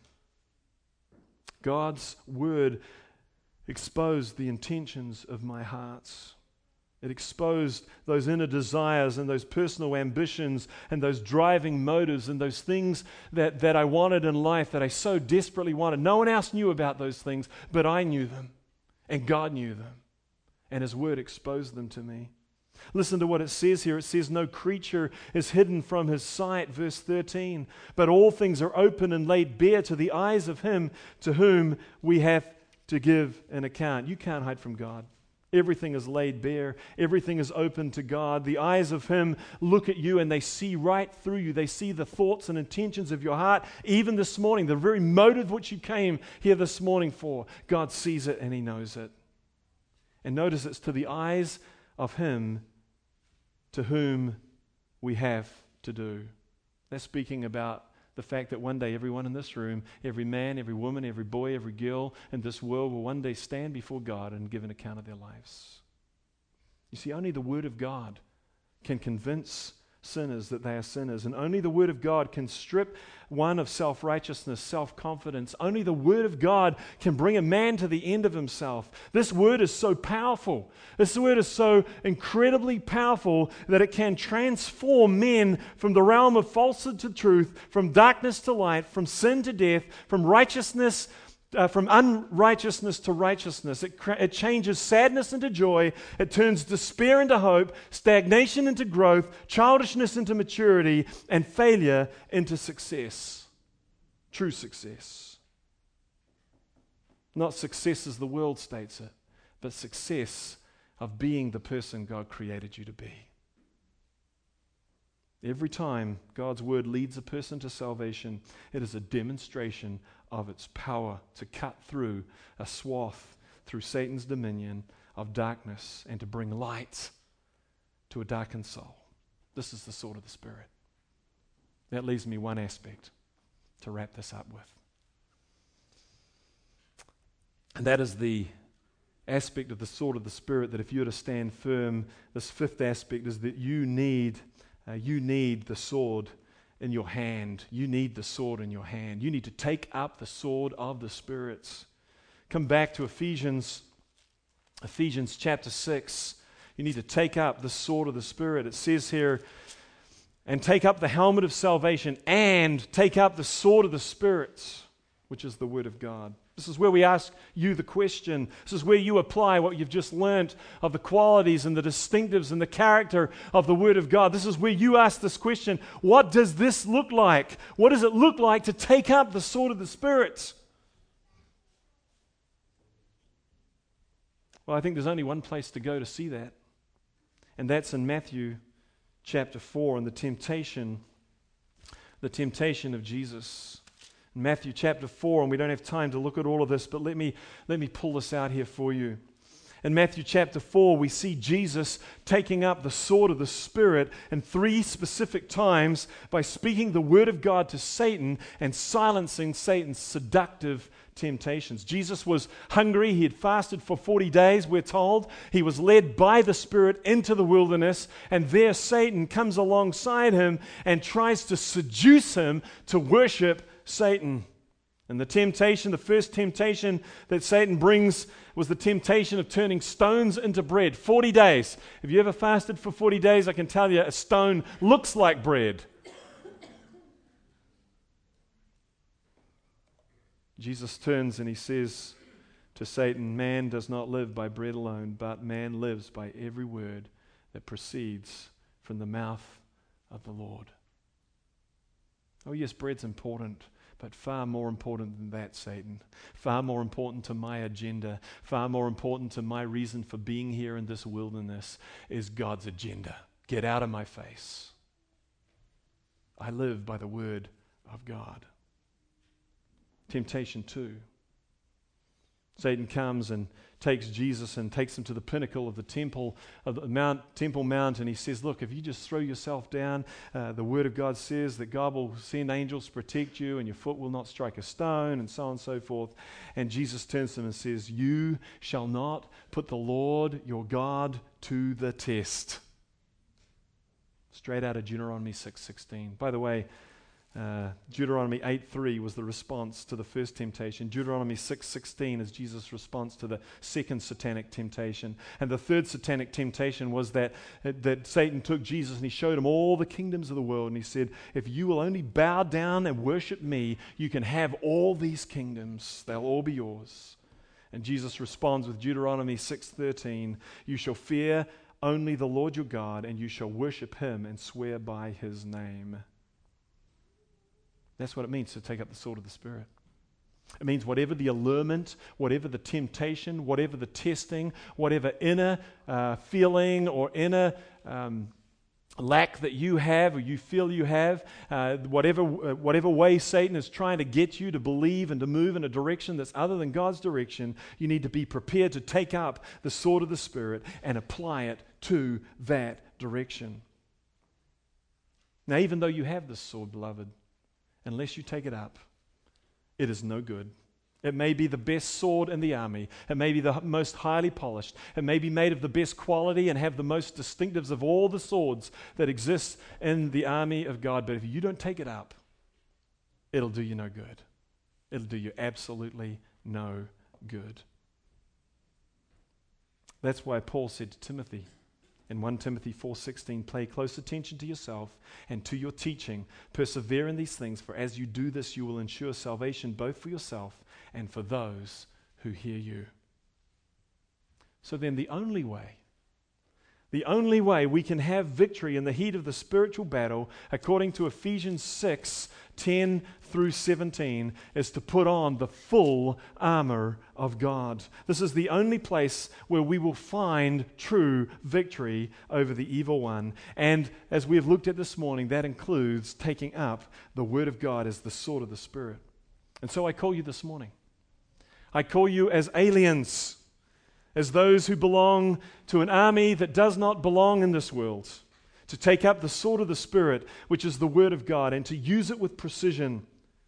God's Word exposed the intentions of my hearts. It exposed those inner desires and those personal ambitions and those driving motives and those things that I wanted in life that I so desperately wanted. No one else knew about those things, but I knew them, and God knew them, and His Word exposed them to me. Listen to what it says here. It says, no creature is hidden from His sight, verse 13, but all things are open and laid bare to the eyes of Him to whom we have to give an account. You can't hide from God. Everything is laid bare. Everything is open to God. The eyes of Him look at you and they see right through you. They see the thoughts and intentions of your heart. Even this morning, the very motive which you came here this morning for, God sees it and He knows it. And notice it's to the eyes of Him to whom we have to do. That's speaking about the fact that one day everyone in this room, every man, every woman, every boy, every girl in this world will one day stand before God and give an account of their lives. You see, only the Word of God can convince sinners that they are sinners, and only the Word of God can strip one of self-righteousness, self-confidence. Only the Word of God can bring a man to the end of himself. This Word is so powerful. This Word is so incredibly powerful that it can transform men from the realm of falsehood to truth, from darkness to light, from sin to death, from righteousness from unrighteousness to righteousness. It changes sadness into joy. It turns despair into hope, stagnation into growth, childishness into maturity, and failure into success. True success. Not success as the world states it, but success of being the person God created you to be. Every time God's Word leads a person to salvation, it is a demonstration of its power to cut through a swath through Satan's dominion of darkness and to bring light to a darkened soul. This is the sword of the Spirit. That leaves me one aspect to wrap this up with. And that is the aspect of the sword of the Spirit that if you are to stand firm, this fifth aspect is that you need the sword in your hand. You need the sword in your hand. You need to take up the sword of the Spirit. Come back to Ephesians chapter 6. You need to take up the sword of the Spirit. It says here, and take up the helmet of salvation and take up the sword of the Spirit, which is the Word of God. This is where we ask you the question. This is where you apply what you've just learnt of the qualities and the distinctives and the character of the Word of God. This is where you ask this question: what does this look like? What does it look like to take up the sword of the Spirit? Well, I think there's only one place to go to see that, and that's in Matthew chapter 4 and the temptation of Jesus. Matthew chapter 4, and we don't have time to look at all of this, but let me pull this out here for you. In Matthew chapter 4, we see Jesus taking up the sword of the Spirit in 3 specific times by speaking the word of God to Satan and silencing Satan's seductive temptations. Jesus was hungry. He had fasted for 40 days, we're told. He was led by the Spirit into the wilderness, and there Satan comes alongside him and tries to seduce him to worship Satan. And the first temptation that Satan brings was the temptation of turning stones into bread. 40 days. Have you ever fasted for 40 days? I can tell you a stone looks like bread. Jesus turns and he says to Satan, "Man does not live by bread alone, but man lives by every word that proceeds from the mouth of the Lord." Oh yes, bread's important, but far more important than that, Satan. Far more important to my agenda, far more important to my reason for being here in this wilderness is God's agenda. Get out of my face. I live by the word of God. Temptation 2. Satan comes and takes Jesus and takes him to the pinnacle of the Temple Mount, and he says, "Look, if you just throw yourself down, the Word of God says that God will send angels to protect you, and your foot will not strike a stone," and so on and so forth. And Jesus turns to him and says, "You shall not put the Lord your God to the test." Straight out of Deuteronomy 6:16. By the way, Deuteronomy 8:3 was the response to the first temptation. Deuteronomy 6:16 is Jesus' response to the second satanic temptation. And the third satanic temptation was that Satan took Jesus and he showed him all the kingdoms of the world, and he said, "If you will only bow down and worship me, you can have all these kingdoms. They'll all be yours." And Jesus responds with Deuteronomy 6:13, "You shall fear only the Lord your God, and you shall worship him and swear by his name." That's what it means to take up the sword of the Spirit. It means whatever the allurement, whatever the temptation, whatever the testing, whatever inner feeling or inner lack that you have or you feel you have, whatever way Satan is trying to get you to believe and to move in a direction that's other than God's direction, you need to be prepared to take up the sword of the Spirit and apply it to that direction. Now, even though you have this sword, beloved, unless you take it up, it is no good. It may be the best sword in the army. It may be the most highly polished. It may be made of the best quality and have the most distinctives of all the swords that exist in the army of God. But if you don't take it up, it'll do you no good. It'll do you absolutely no good. That's why Paul said to Timothy, in 1 Timothy 4:16, "Pay close attention to yourself and to your teaching. Persevere in these things, for as you do this, you will ensure salvation both for yourself and for those who hear you." So then the only way we can have victory in the heat of the spiritual battle, according to Ephesians 6:10 through 17, is to put on the full armor of God. This is the only place where we will find true victory over the evil one. And as we have looked at this morning, that includes taking up the Word of God as the sword of the Spirit. And so I call you this morning. I call you as aliens, as those who belong to an army that does not belong in this world, to take up the sword of the Spirit, which is the Word of God, and to use it with precision,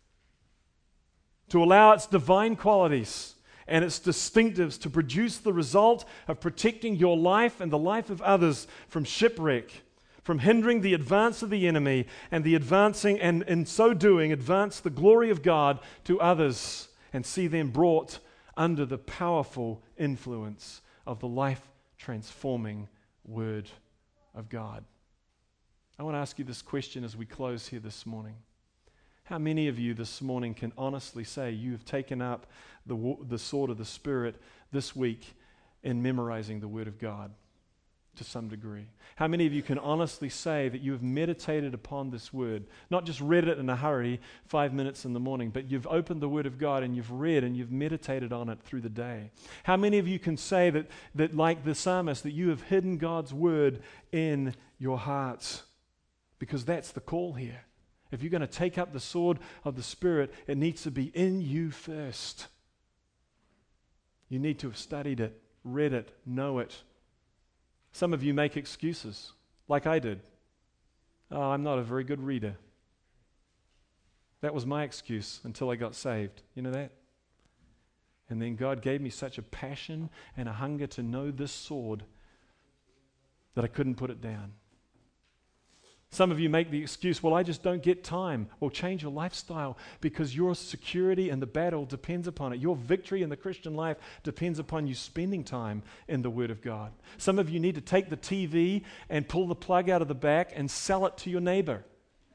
to allow its divine qualities and its distinctives to produce the result of protecting your life and the life of others from shipwreck, from hindering the advance of the enemy, and in so doing advance the glory of God to others and see them brought under the powerful influence of the life-transforming Word of God. I want to ask you this question as we close here this morning. How many of you this morning can honestly say you have taken up the sword of the Spirit this week in memorizing the Word of God to some degree? How many of you can honestly say that you have meditated upon this Word, not just read it in a hurry, 5 minutes in the morning, but you've opened the Word of God and you've read and you've meditated on it through the day? How many of you can say that like the psalmist, that you have hidden God's Word in your hearts? Because that's the call here. If you're going to take up the sword of the Spirit, it needs to be in you first. You need to have studied it, read it, know it. Some of you make excuses, like I did. Oh, I'm not a very good reader. That was my excuse until I got saved. You know that? And then God gave me such a passion and a hunger to know this sword that I couldn't put it down. Some of you make the excuse, well, I just don't get time. Well, change your lifestyle, because your security in the battle depends upon it. Your victory in the Christian life depends upon you spending time in the Word of God. Some of you need to take the TV and pull the plug out of the back and sell it to your neighbor.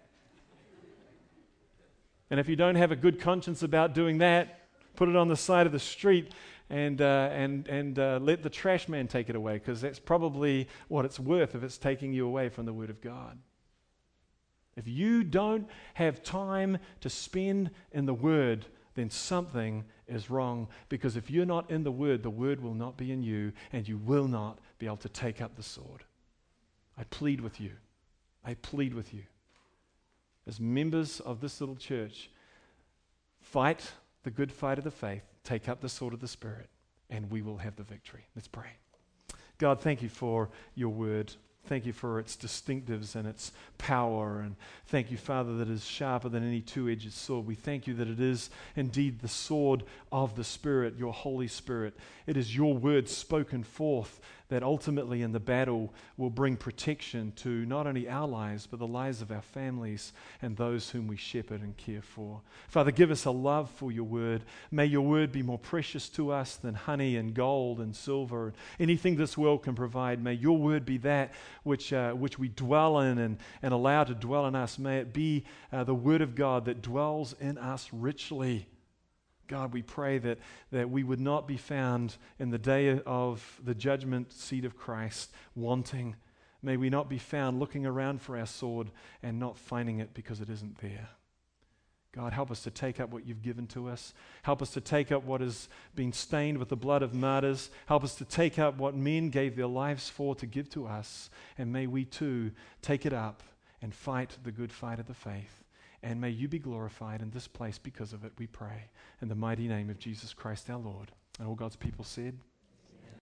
And if you don't have a good conscience about doing that, put it on the side of the street and let the trash man take it away, because that's probably what it's worth if it's taking you away from the Word of God. If you don't have time to spend in the Word, then something is wrong, because if you're not in the Word will not be in you, and you will not be able to take up the sword. I plead with you. I plead with you. As members of this little church, fight the good fight of the faith, take up the sword of the Spirit, and we will have the victory. Let's pray. God, thank you for your Word. Thank you for its distinctives and its power. And thank you, Father, that it is sharper than any two-edged sword. We thank you that it is indeed the sword of the Spirit, your Holy Spirit. It is your word spoken forth that ultimately in the battle will bring protection to not only our lives, but the lives of our families and those whom we shepherd and care for. Father, give us a love for your word. May your word be more precious to us than honey and gold and silver, anything this world can provide. May your word be that which we dwell in and allow to dwell in us. May it be the word of God that dwells in us richly. God, we pray that we would not be found in the day of the judgment seat of Christ wanting. May we not be found looking around for our sword and not finding it because it isn't there. God, help us to take up what you've given to us. Help us to take up what has been stained with the blood of martyrs. Help us to take up what men gave their lives for to give to us. And may we too take it up and fight the good fight of the faith. And may you be glorified in this place because of it, we pray. In the mighty name of Jesus Christ our Lord. And all God's people said,